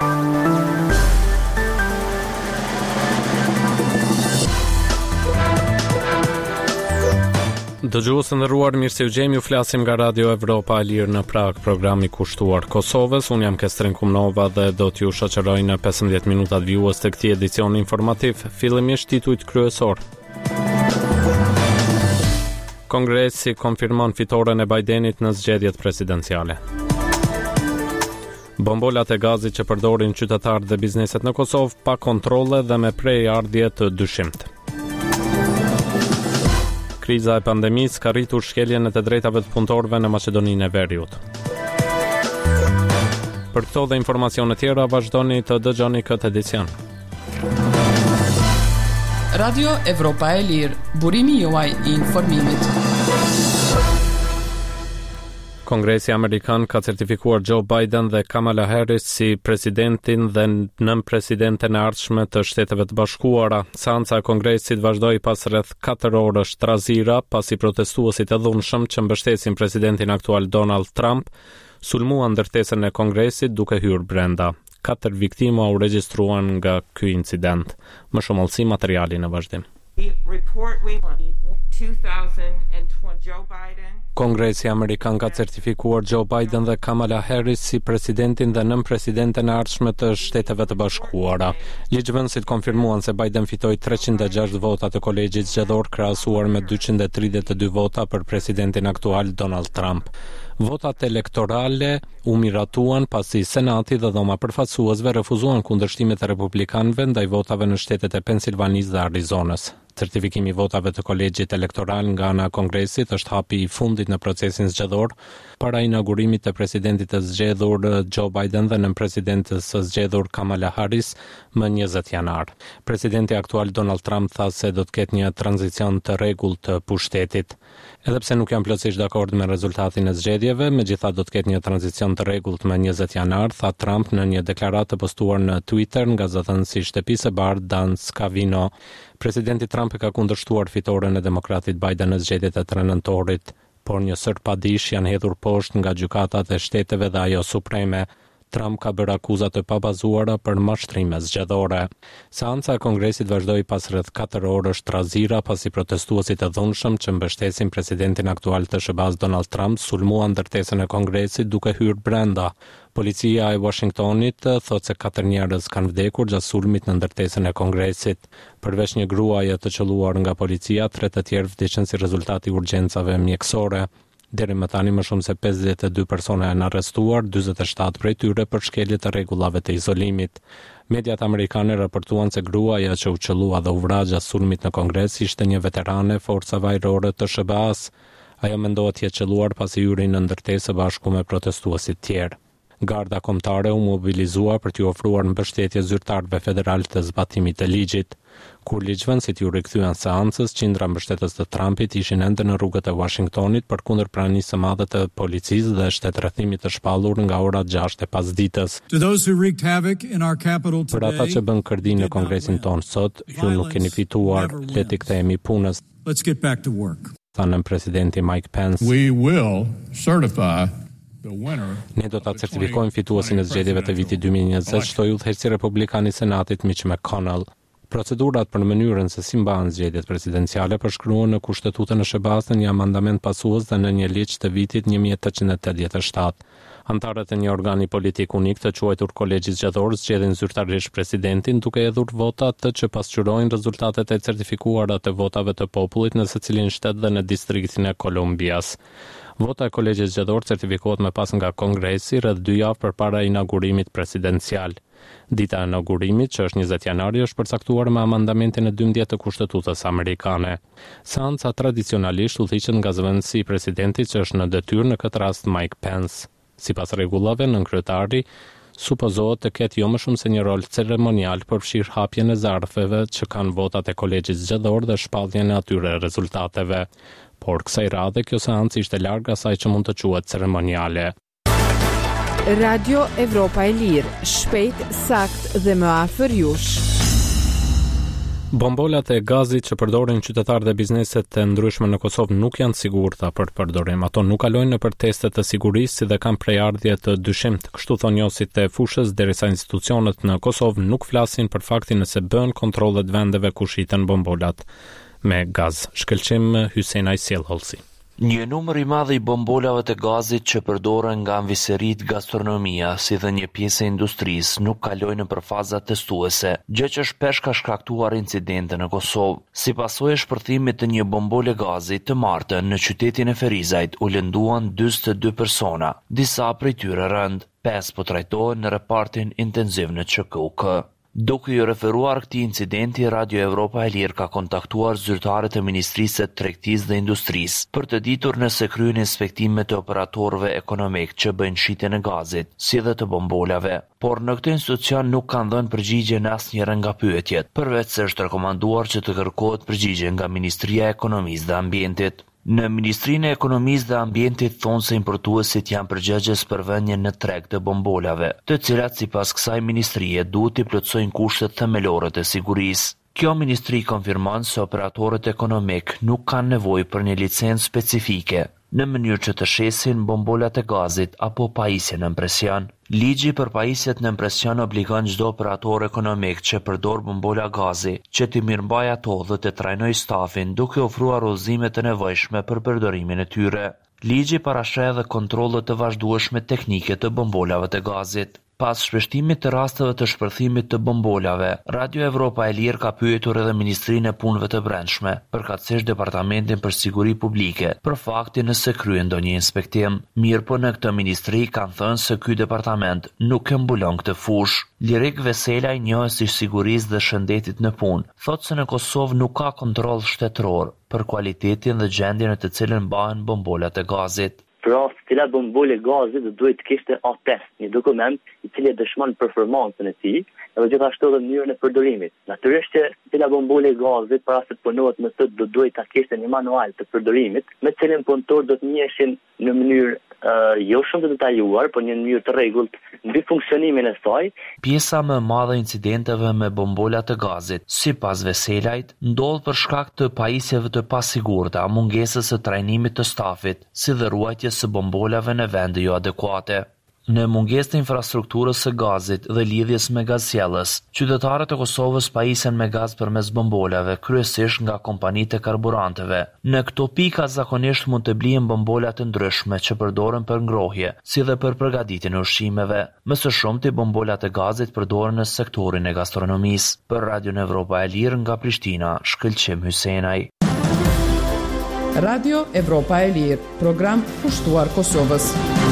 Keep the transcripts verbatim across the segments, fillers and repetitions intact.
Dëgjuesë nderuar, mirë se u gjejmë, ju flasim nga Radio Evropa e Lirë në Prag, programi kushtuar Kosovës. Unë jam Kestrin Kumnova dhe do t'ju shoqëroj në pesëmbëdhjetë minutat vjues të këtij edicioni informativ. Fillimisht titujt kryesor. Kongresi konfirmon fitoren e Bidenit në zgjedhjet presidenciale. Bombolat e gazit që përdorin qytetarët dhe bizneset në Kosovë pa kontrolle dhe me prejardhje të dyshimt. Kriza e pandemisë ka rritur shkeljen e të drejtave të punëtorëve në Maqedoninë e Veriut. Për këto dhe informacione tjera vazhdoni të dëgjoni këtë edicion. Radio Evropa e Lirë, burimi juaj i informimit. Kongresi Amerikan ka certifikuar Joe Biden dhe Kamala Harris si presidentin dhe nën-presidenten e ardhshme të Shteteve të Bashkuara. Seanca e Kongresit vazhdoi pas rreth katër orësh trazira, pasi protestuesit e dhunshëm që mbështesin presidentin aktual Donald Trump sulmuan ndërtesën e Kongresit duke hyrë brenda. Katër viktima u regjistruan nga ky incident. Më shumë olsi materiali në vazhdim. Kongresi Amerikan ka certifikuar Joe Biden dhe Kamala Harris si presidentin dhe nën-presidenten e ardhshme të Shteteve të Bashkuara. Ligjvënësit konfirmuan se Biden fitoi treqind e gjashtë vota të kolegjit zgjedhor krahasuar me dyqind e tridhjetë e dy vota për presidentin aktual Donald Trump. Votat elektorale u miratuan pasi Senati dhe Dhoma e Përfaqësuesve refuzuan kundërshtimet e republikanëve ndaj votave në shtetet e Pensilvanisë dhe Arizonës. Certifikimi i votave të kolegjit elektoral nga ana e Kongresit është hapi i fundit në procesin zgjedhor para inaugurimit të presidentit të zgjedhur Joe Biden dhe nën presidentës së zgjedhur Kamala Harris më njëzet janar. Presidenti aktual Donald Trump tha se do të ketë një tranzicion të rregullt të pushtetit. Edhe pse nuk janë plotësisht dakord me rezultatin e zgjedhjeve, megjithatë do të ketë një tranzicion të rregullt më njëzet janar, tha Trump në një deklaratë të postuar në Twitter nga zëdhënësi i Shtëpisë së Bardhë Dan Scavino. Presidenti Trump e ka kundërshtuar fitoren e demokratit Biden në zgjedhjet e tre nëntorit, por një sër padish janë hedhur poshtë nga gjykatat e shteteve dhe ajo supreme. Trump ka bërë akuza të pabazuara për mashtrime zgjedhore. Seanca e Kongresit vazhdoi pas rreth katër orësh trazira pasi protestuesit e dhunshëm që mbështesin presidentin aktual të S B A-s Donald Trump sulmuan ndërtesën e Kongresit duke hyrë brenda. Policia e Washingtonit thotë se katër njerëz kanë vdekur gjatë sulmit në ndërtesën e Kongresit. Përveç një gruaje të qelluar nga policia, tre të tjerë vdiqën si rezultat i urgjencave mjekësore. Deri më tani më shumë se pesëdhjetë e dy persona janë arrestuar, dyzet e shtatë prej tyre për shkelje të rregullave të izolimit. Mediat amerikane raportuan se gruaja që u qellua dhe u vrau gjatë sulmit në Kongres ishte një veterane forcave ajrore të S B A-s. Ajo mendohet të jetë qelluar pasi hyri në ndërtesë bashku me protestuesit tjerë. Garda kombëtare u mobilizua për t'i ofruar mbështetje zyrtarëve federal të zbatimit të ligjit. Kur ligjvënësit ju rikthyen seancës, qindra mbështetës të Trumpit ishin ende në rrugët e Washingtonit përkundër pranisë së madhe të policisë dhe shtetërrethimit të shpallur nga ora gjashtë e pasditës. Për ata që bën kërdi në Kongresin tonë sot, ju nuk keni fituar, le t'i kthehemi punës. Thanën presidenti Mike Pence. We will certify Ne do ta certifikojmë fituesin e zgjedhjeve të vitit dy mijë e njëzet, shtoi udhëheqësi republikan i Senatit Mitch McConnell. Procedurat për mënyrën se si mbahen zgjedhjet presidenciale përshkruhen në Kushtetutën e S B A-s në një amandament pasues dhe në një ligj të vitit një mijë e tetëqind e tetëdhjetë e shtatë. Antarët e një organi politik unik të quajtur Kolegji Zgjedhor zgjedhin zyrtarisht presidentin duke hedhur vota të që pasqyrojnë rezultatet e certifikuara të votave të popullit në secilin shtet dhe në distriktin e Kolumbias. Vota e Kolegjit Zgjedhor certifikohet më pas nga Kongresi rreth dy javë përpara inaugurimit presidencial. Dita e inaugurimit, që është njëzet janari, është përcaktuar me amandamentin e dymbëdhjetë të Kushtetutës amerikane. Seanca tradicionalisht udhëhiqet nga zëvendësi i presidentit që është në detyrë, në këtë rast Mike Pence. Sipas rregullave, nënkryetari supozohet të ketë jo më shumë se një rol ceremonial përfshir hapjen e zarfeve që kanë votat e Kolegjit Zgjedhor dhe shpalljen e atyre rezultateve. Por kësaj radhe kjo seancë ishte larg asaj që mund të quhet ceremoniale. Radio Evropa e Lirë, shpejt, sakt dhe më afër jush. Bombolat e gazit që përdorin qytetarët e bizneset të ndryshme në Kosovë nuk janë sigurta për përdorim. Ato nuk kalojnë nëpër teste të sigurisë si dhe kanë prejardhje të dyshimt, kështu thonë njësit e fushës, derisa institucionet në Kosovë nuk flasin për faktin se bën kontrollet vendeve ku shiten bombolat me gaz. Shkëlqim Hysenaj Sjellholsi. Një numër i madh i bombolave të gazit që përdoren nga anviserit, gastronomia, si dhe një pjesë e industrisë nuk kalojnë nëpër faza testuese, gjë që shpesh ka shkaktuar incidente në Kosovë. Si pasojë e shpërthimit të një bombole gazi të martën në qytetin e Ferizajt u lënduan dyzet e dy persona, disa prej tyre rënd, pesë po trajtohen në repartin intenziv në Q K U K. Duke ju referuar këtij incidenti, Radio Evropa e Lirë ka kontaktuar zyrtarët e Ministrisë së Tregtisë dhe Industrisë për të ditur nëse kryen inspektime të operatorëve ekonomik që bëjnë shitjen e gazit, si dhe të bombolave. Por në këtë institucion nuk kanë dhënë përgjigje në asnjëra nga pyetjet, përveç se është rekomanduar që të kërkohet përgjigje nga Ministria e Ekonomisë dhe Ambientit. Në Ministrinë e Ekonomisë dhe Ambientit thonë se importuesit janë përgjegjës për vënien në treg të bombolave, të cilat sipas kësaj ministrie duhet të plotësojnë kushtet themelore të sigurisë. Kjo ministri konfirmon se operatorët ekonomik nuk kanë nevojë për një licencë specifike në mënyrë që të shesin bombolat e gazit apo pajisje në presion. Ligji për pajisjet në presion obligon çdo operator ekonomik që përdor bombola gazi që të mirëmbajë ato dhe të trajnojë stafin duke ofruar udhëzime të nevojshme për përdorimin e tyre. Ligji parasheh edhe kontrolle të vazhdueshme teknike të bombolave të gazit. Pas shpeshtimit të rasteve të shpërthimit të bombolave, Radio Evropa e Lirë ka pyetur edhe Ministrinë e Punëve të Brendshme, përkatësisht Departamentin për Siguri Publike, për faktin nëse kryen ndonjë inspektim. Mirë po në këtë ministri kanë thënë se ky departament nuk e mbulon këtë fushë. Lirik Veselaj, njohës i sigurisë dhe shëndetit në punë, thotë se në Kosovë nuk ka kontroll shtetëror për cilëtetin dhe gjendjen në të cilën mbahen bombolat e gazit. Pra, cila bombole gazi dhe duhet të kishte A test, një dokument i cili dëshmon performancën e tij, edhe gjithashtu edhe mënyrën e përdorimit. Natyrisht që cila bombole gazi para se të punohet me të do duhet ta kishte një manual të përdorimit, me të cilin punëtor do të njiheshin në mënyrë uh, jo shumë të detajuar, por një mënyrë të rregullt mbi funksionimin e saj. Pjesa më e madhe e incidenteve me bombola të gazit, sipas Veselajt, ndodh për shkak të pajisjeve të pasigurta, mungesës së trajnimit të stafit, si dhe ruajtjes së bombolave në vende jo adekuate. Në mungesë të infrastrukturës së gazit dhe lidhjes me gazsjellës, qytetarët e Kosovës pajisen me gaz përmes bombolave, kryesisht nga kompanitë e karburanteve. Në këto pika zakonisht mund të blihen bombola të ndryshme që përdoren për ngrohje, si dhe për përgatitjen e ushqimeve. Më së shumti bombolat e gazit përdoren në sektorin e gastronomisë. Për Radio Evropa e Lirë nga Prishtina, Shkëlqim Hysenaj. Radio Evropa e Lirë, program pushtuar Kosovës.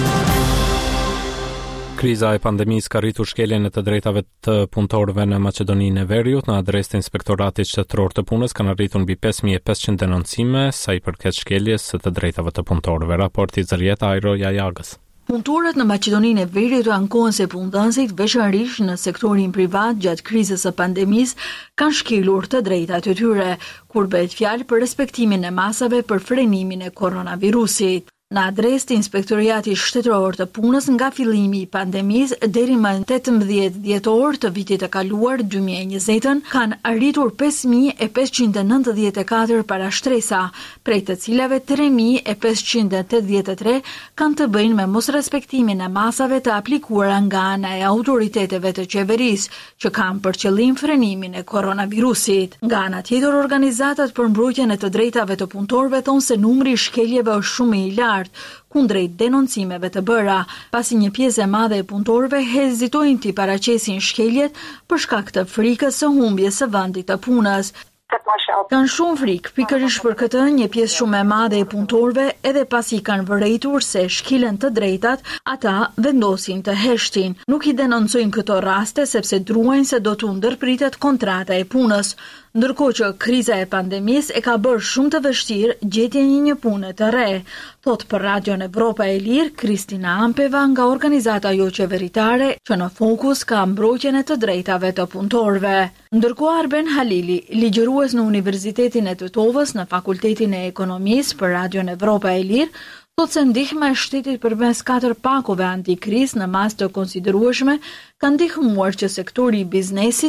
Kriza e pandemisë ka rritur shkeljen e të drejtave të punëtorëve në Maqedoninë e Veriut. Në adresë të Inspektoratit Shtetëror të Punës kanë arritur mbi pesë mijë e pesëqind denoncime sa i përket shkeljes së të drejtave të punëtorëve. Raporti Zërieta Ajro Jajagës. Punëtorët në Maqedoninë e Veriut ankohen se punëdhënësit, veçanërisht në sektorin privat gjatë krizës së pandemisë, kanë shkelur të drejtat e tyre, kur bëhet fjalë për respektimin e masave për frenimin e koronavirusit. Në adresë të Inspektoriatit Shtetëror të Punës nga fillimi i pandemisë deri më tetëmbëdhjetë dhjetor të vitit të kaluar dy mijë e njëzet kanë arritur pesë mijë e pesëqind e nëntëdhjetë e katër parashtresa, prej të cilave tre mijë e pesëqind e tetëdhjetë e tre kanë të bëjnë me mosrespektimin e masave të aplikuara nga ana e autoriteteve të qeverisë, që kanë për qëllim frenimin e koronavirusit. Nga ana tjetër, organizatat për mbrojtjen e të drejtave të punëtorëve thonë se numri i shkeljeve është shumë i lartë kundrejt denoncimeve të bëra, pasi një pjesë e madhe e punëtorëve hezitojnë të paraqesin shkeljet për shkak të frikës së humbjes së vendit të punës. Kanë shumë frikë, pikërisht për këtë një pjesë shumë e madhe e punëtorëve, edhe pasi kanë vërejtur se shkilen të drejtat, ata vendosin të heshtin. Nuk i denoncojnë këto raste sepse druajnë se do të ndërpritet kontrata e punës. Ndërkohë që kriza e pandemisë e ka bërë shumë të vështirë gjetjen e një pune të re, thot për Radion Evropa e Lirë Kristina Ampeva nga organizata jo qeveritare që në fokus ka mbrojtjen e të drejtave të punëtorëve. Ndërkohë Arben Halili, ligjërues në Universitetin e Tetovës në Fakultetin e Ekonomisë për Radion Evropa e Lirë, thot se ndihma e shtetit përmes katër pakove antikrizë në masë të konsiderueshme ka ndihmuar që sektori i biznesit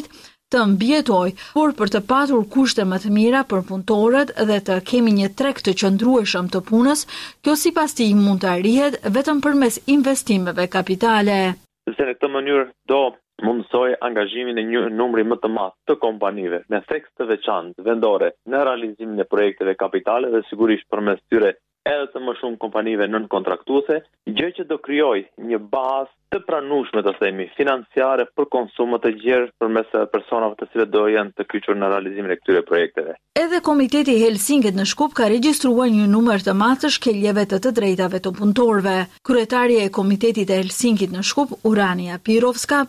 të mbijetojë, por për të patur kushte më të mira për punëtorët dhe të kemi një treg të qëndrueshëm të punës, kjo sipas tij mund të arrihet vetëm përmes investimeve kapitale. Sepse në këtë mënyrë do mundësoj angazhimin e një numri më të madh të kompanive me theks të veçantë vendore në realizimin e projekteve kapitale dhe sigurisht përmes tyre edhe të më shumë kompanive nën kontraktuese, gjë që do krijoj një bazë të pranueshme të themi financiare për konsumë të gjerë përmes personave të cilët do jenë të kyçur në realizimin e këtyre projekteve. Edhe Komiteti i Helsinkit në Shkup ka regjistruar një numër të madh të shkeljeve të të drejtave të punëtorëve. Kryetaria e Komitetit të Helsinkit në Shkup, Urania Pirovska,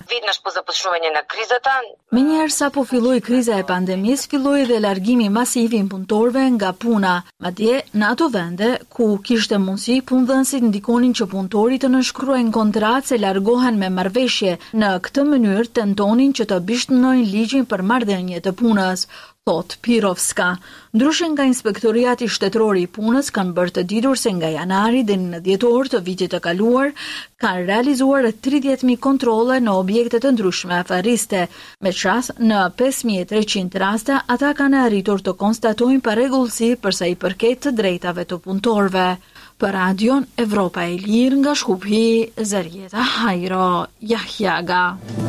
menjëherë sapo filloi kriza e pandemisë, filloi dhe largimi masiv i punëtorëve nga puna, madje në ato vende ku kishte mundësi punëdhënësit ndikonin që punëtorit të nënshkruajnë kontratë se largohen me marrëveshje. Në këtë mënyrë tentonin që të bishtënojnë ligjin për marrëdhënie të punës, thot Pirovska. Ndryshe nga Inspektoriati Shtetëror i Punës kanë bërë të ditur se nga janari deri në dhjetor të vitit të kaluar kanë realizuar tridhjetë mijë kontrolle në objekte të ndryshme afariste. Me qas në pesë mijë e treqind raste ata kanë arritur të konstatojnë parregullsi përsa i përket të drejtave të punëtorëve. Për Radion Evropa e Lirë nga Shkupi, Zarieta Hajro Jahjaga.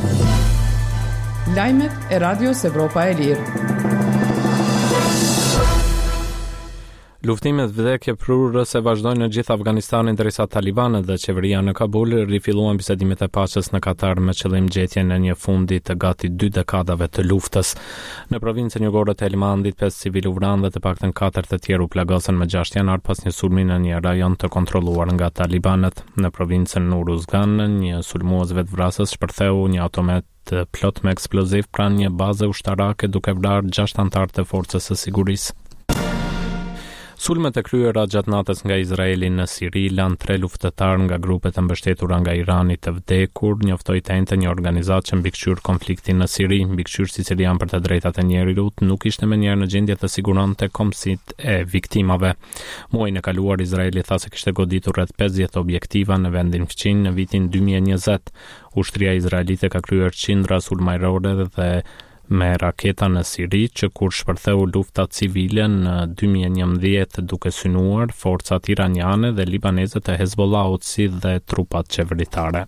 Lajmet e Radios Evropa e Lirë. Luftimet vdekje prurëse vazhdojnë në gjithë Afganistanin derisa talibanët dhe qeveria në Kabul rifilluan bisedimet e paqes në Katar me qëllim gjetjen e një fundi të gati dy dekadave të luftës. Në provincën jugore të Helmandit, pesë civil u vranë dhe të paktën katër të tjerë u plagosën me gjashtë janar pas një sulmi në një rajon të kontrolluar nga talibanët. Në provincën Uruzgan, një sulmues vetvrasës shpërtheu një automat plot me eksploziv pranë një baze ushtarake duke vrarë gjashtë anëtar të forcës së sigurisë. Sulmet e kryera gjatë natës nga Izraeli në Siri lanë tre luftëtar nga grupet e mbështetura nga Irani të vdekur, njoftoi të njëjtë një organizatë që mbikëqyr konfliktin në Siri. Mbikëqyrësi sirian për të drejtat e njerëzit nuk ishte menjëherë në gjendje të siguronte komsit e viktimave. Muajin e kaluar Izraeli tha se kishte goditur rreth pesëdhjetë objektiva në vendin fqin në vitin dy mijë e njëzet. Ushtria izraelite ka kryer qindra sulmajrore dhe me raketa në Siri që kur shpërtheu lufta civile në dy mijë e njëmbëdhjetë duke synuar forcat iraniane dhe libaneze të Hezbollahut si dhe trupat qeveritare.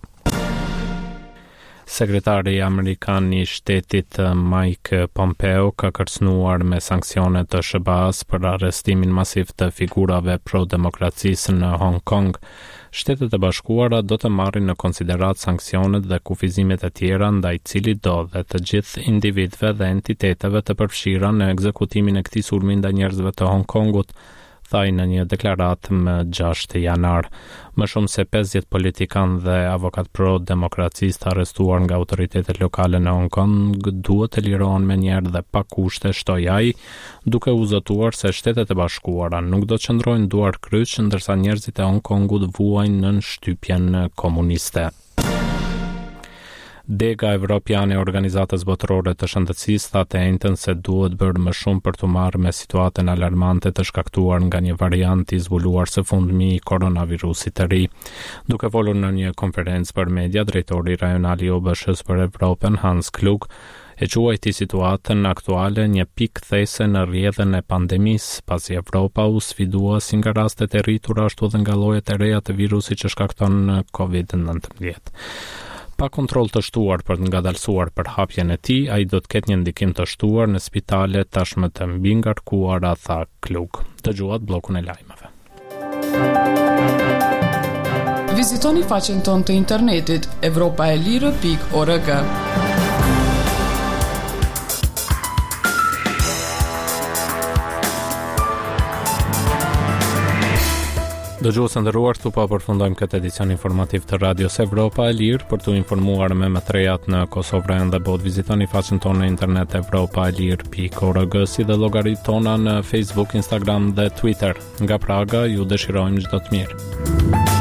Sekretari Amerikan i Shtetit Mike Pompeo ka kërcënuar me sanksione të S B A-s për arrestimin masiv të figurave pro-demokracisë në Hong Kong. Shtetet e Bashkuara do të marrin në konsiderat sanksionet dhe kufizimet e tjera ndaj cilit do dhe të gjithë individëve dhe entiteteve të përfshira në ekzekutimin e këtij sulmi ndaj njerëzve të Hong Kongut, thaj në një deklaratë më gjashtë janar. Më shumë se pesëdhjetë politikan dhe avokat pro-demokracisë arrestuar nga autoritetet lokale në Hong Kong duhet të lirohen me njerë dhe pa kushte, shtoi ai, duke u zotuar se Shtetet e Bashkuara nuk do të qëndrojnë duar kryq ndërsa njerëzit e Hong Kongut vuajnë nën shtypjen komuniste. Dega Evropiane e Organizatës Botërore të Shëndetësisë tha të njëjtën se duhet bërë më shumë për të marrë me situatën alarmante të shkaktuar nga një variant i zbuluar së fundmi i koronavirusit të ri. Duke folur në një konferencë për media, drejtori rajonal i O B S H-s për Evropën, Hans Klug, e quajti situatën aktuale një pikë these në rrjedhën e pandemisë, pasi Evropa u sfidua si nga rastet e rritura ashtu edhe nga llojet e reja të virusit që shkakton covid nineteen. Pa kontroll të shtuar për të ngadalësuar për hapjen e tij, ai do të ketë një ndikim të shtuar në spitale tashmë të mbi ngarkuara, tha Klug. Dëgjuat bllokun e lajmeve. Vizitoni faqen tonë të internetit evropaelire pikë org. Dëgjues të nderuar, këtu po përfundojmë këtë edicion informativ të Radios Evropa e Lirë. Për të informuar me më të rejat në Kosovë dhe botë, vizitoni faqen tonë në internet evropaelir pikë org, si dhe llogaritë tona në Facebook, Instagram dhe Twitter. Nga Praga ju dëshirojmë çdo të mirë.